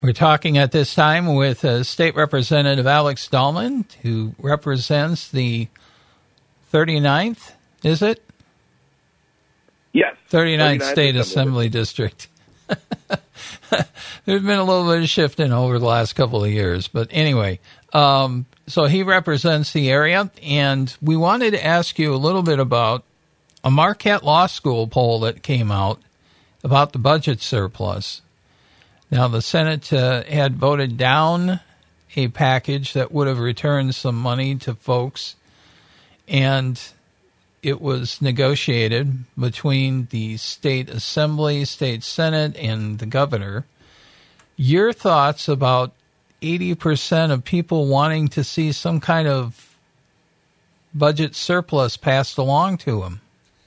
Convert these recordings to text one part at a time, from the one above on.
We're talking at this time with State Representative Alex Dahlman, who represents the 39th, is it? Yes. 39th State Assembly District. There's been a little bit of shifting over the last couple of years. But anyway, so he represents the area, and we wanted to ask you a little bit about a Marquette Law School poll that came out about the budget surplus. Now, the Senate had voted down a package that would have returned some money to folks, and it was negotiated between the state assembly, state senate, and the governor. Your thoughts about 80% of people wanting to see some kind of budget surplus passed along to them?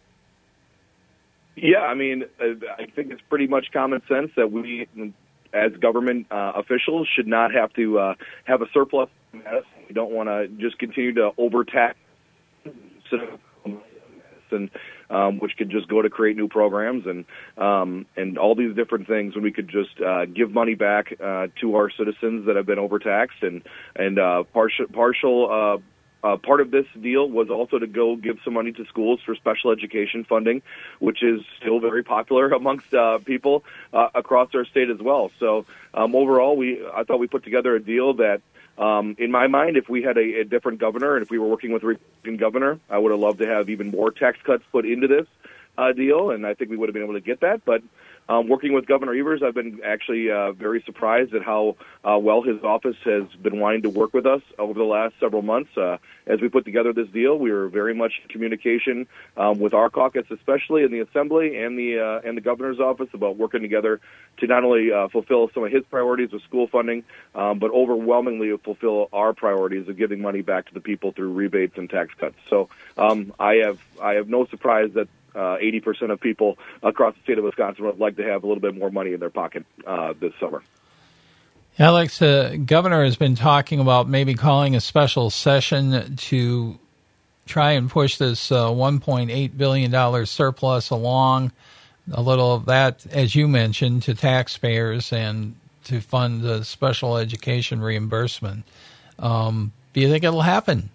Yeah, I mean, I think it's pretty much common sense that we, as government officials, should not have to have a surplus. We don't want to just continue to overtax and which could just go to create new programs and all these different things, when we could just give money back to our citizens that have been overtaxed. And partial part of this deal was also to go give some money to schools for special education funding, which is still very popular amongst people across our state as well. So overall, I thought we put together a deal that, in my mind, if we had a different governor and if we were working with a Republican governor, I would have loved to have even more tax cuts put into this deal, and I think we would have been able to get that. But working with Governor Evers, I've been actually very surprised at how well his office has been wanting to work with us over the last several months. As we put together this deal, we were very much in communication with our caucus, especially in the Assembly and the Governor's office, about working together to not only fulfill some of his priorities with school funding, but overwhelmingly fulfill our priorities of giving money back to the people through rebates and tax cuts. So I have no surprise that 80% of people across the state of Wisconsin would like to have a little bit more money in their pocket this summer. Alex, the governor has been talking about maybe calling a special session to try and push this $1.8 billion surplus along, a little of that, as you mentioned, to taxpayers and to fund the special education reimbursement. Do you think it'll happen?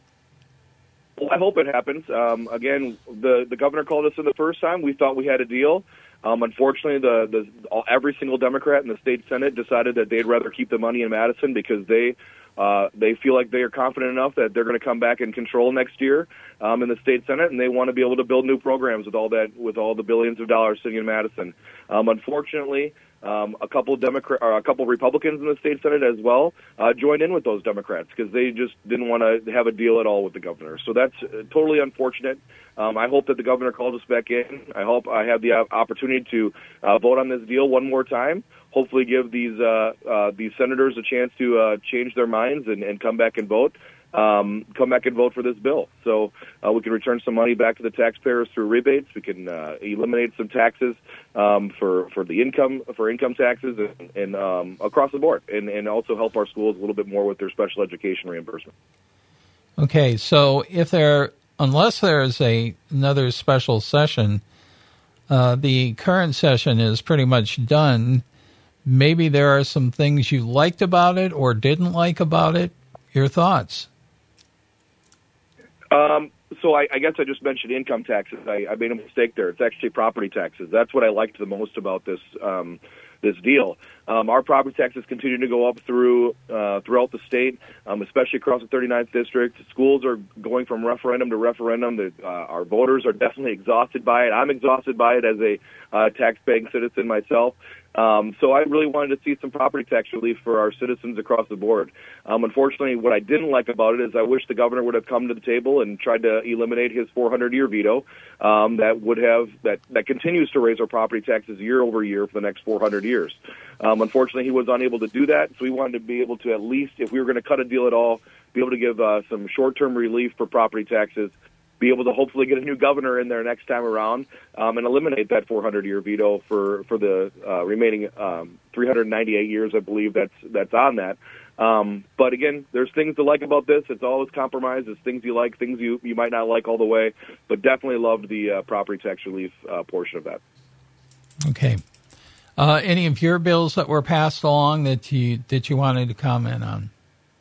Well, I hope it happens. Again, the governor called us in the first time. We thought we had a deal. Unfortunately, every single Democrat in the state Senate decided that they'd rather keep the money in Madison because they feel like they are confident enough that they're going to come back and control next year in the state Senate, and they want to be able to build new programs with all the billions of dollars sitting in Madison. Unfortunately, a couple Republicans in the state Senate as well joined in with those Democrats because they just didn't want to have a deal at all with the governor. So that's totally unfortunate. I hope that the governor calls us back in. I hope I have the opportunity to vote on this deal one more time. Hopefully, give these senators a chance to change their minds and come back and vote. Come back and vote for this bill, so we can return some money back to the taxpayers through rebates. We can eliminate some taxes for income taxes and across the board, and also help our schools a little bit more with their special education reimbursement. Okay, so unless there's another special session, the current session is pretty much done. Maybe there are some things you liked about it or didn't like about it. Your thoughts? So I guess I just mentioned income taxes. I made a mistake there. It's actually property taxes. That's what I liked the most about this deal. Our property taxes continue to go up throughout the state, especially across the 39th district. Schools are going from referendum to referendum. Our voters are definitely exhausted by it. I'm exhausted by it as a tax-paying citizen myself. So I really wanted to see some property tax relief for our citizens across the board. Unfortunately, what I didn't like about it is I wish the governor would have come to the table and tried to eliminate his 400-year veto that continues to raise our property taxes year over year for the next 400 years. Unfortunately, he was unable to do that, so we wanted to be able to, at least if we were going to cut a deal at all, be able to give some short-term relief for property taxes, be able to hopefully get a new governor in there next time around, and eliminate that 400-year veto for the remaining 398 years, I believe that's on that. But again, there's things to like about this. It's always compromise. There's things you like, things you might not like all the way, but definitely loved the property tax relief portion of that. Okay. Any of your bills that were passed along that you wanted to comment on?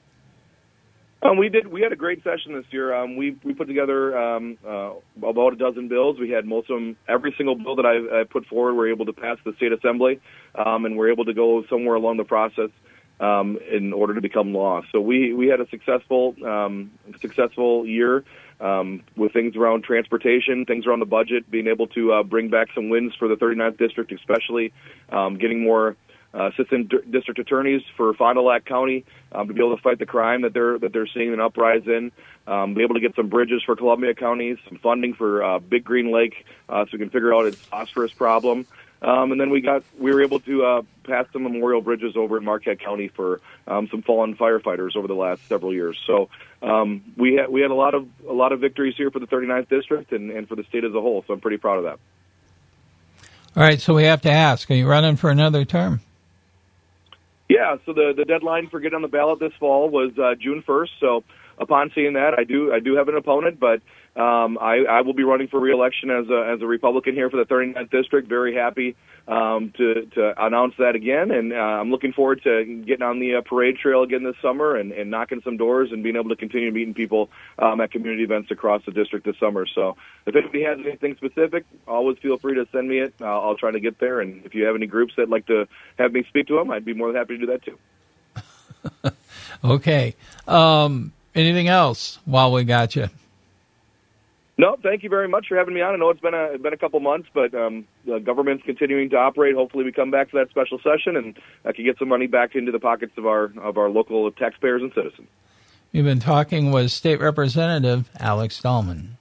We had a great session this year. We put together about a dozen bills. We had most of them, every single bill that I put forward, we're able to pass the state assembly, and we're able to go somewhere along the process in order to become law. So we had a successful year with things around transportation, things around the budget, being able to bring back some wins for the 39th district, especially getting more assistant district attorneys for Fond du Lac County to be able to fight the crime that they're seeing an uprise in. Be able to get some bridges for Columbia counties, some funding for Big Green Lake, so we can figure out its phosphorus problem. And then we were able to pass some memorial bridges over in Marquette County for some fallen firefighters over the last several years. So we had a lot of victories here for the 39th district and for the state as a whole. So I'm pretty proud of that. All right, so we have to ask: are you running for another term? Yeah. So the deadline for getting on the ballot this fall was June 1st. So upon seeing that, I do have an opponent, but I will be running for re-election as a Republican here for the 39th district. Very happy to announce that again, and I'm looking forward to getting on the parade trail again this summer and knocking some doors and being able to continue meeting people at community events across the district this summer. So if anybody has anything specific, always feel free to send me it. I'll try to get there, and if you have any groups that'd like to have me speak to them, I'd be more than happy to do that too. Okay. Anything else while we got you? No, thank you very much for having me on. I know it's been a couple months, but the government's continuing to operate. Hopefully, we come back to that special session and I can get some money back into the pockets of our local taxpayers and citizens. We've been talking with State Representative Alex Dahlman.